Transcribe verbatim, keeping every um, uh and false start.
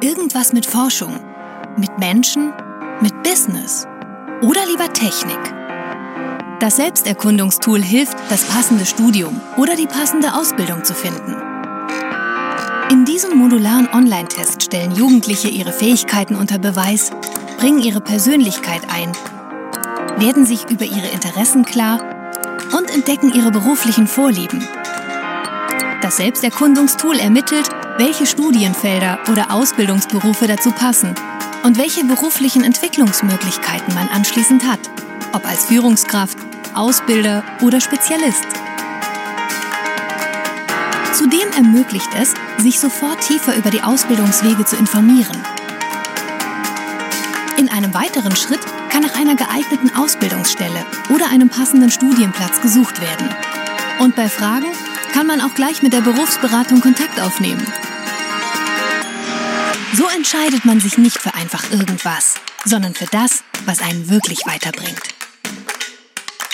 Irgendwas mit Forschung, mit Menschen, mit Business oder lieber Technik? Das Selbsterkundungstool hilft, das passende Studium oder die passende Ausbildung zu finden. In diesem modularen Online-Test stellen Jugendliche ihre Fähigkeiten unter Beweis, bringen ihre Persönlichkeit ein, werden sich über ihre Interessen klar und entdecken ihre beruflichen Vorlieben. Das Selbsterkundungstool ermittelt, welche Studienfelder oder Ausbildungsberufe dazu passen und welche beruflichen Entwicklungsmöglichkeiten man anschließend hat, ob als Führungskraft, Ausbilder oder Spezialist. Zudem ermöglicht es, sich sofort tiefer über die Ausbildungswege zu informieren. In einem weiteren Schritt kann nach einer geeigneten Ausbildungsstelle oder einem passenden Studienplatz gesucht werden. Und bei Fragen kann man auch gleich mit der Berufsberatung Kontakt aufnehmen. So entscheidet man sich nicht für einfach irgendwas, sondern für das, was einen wirklich weiterbringt.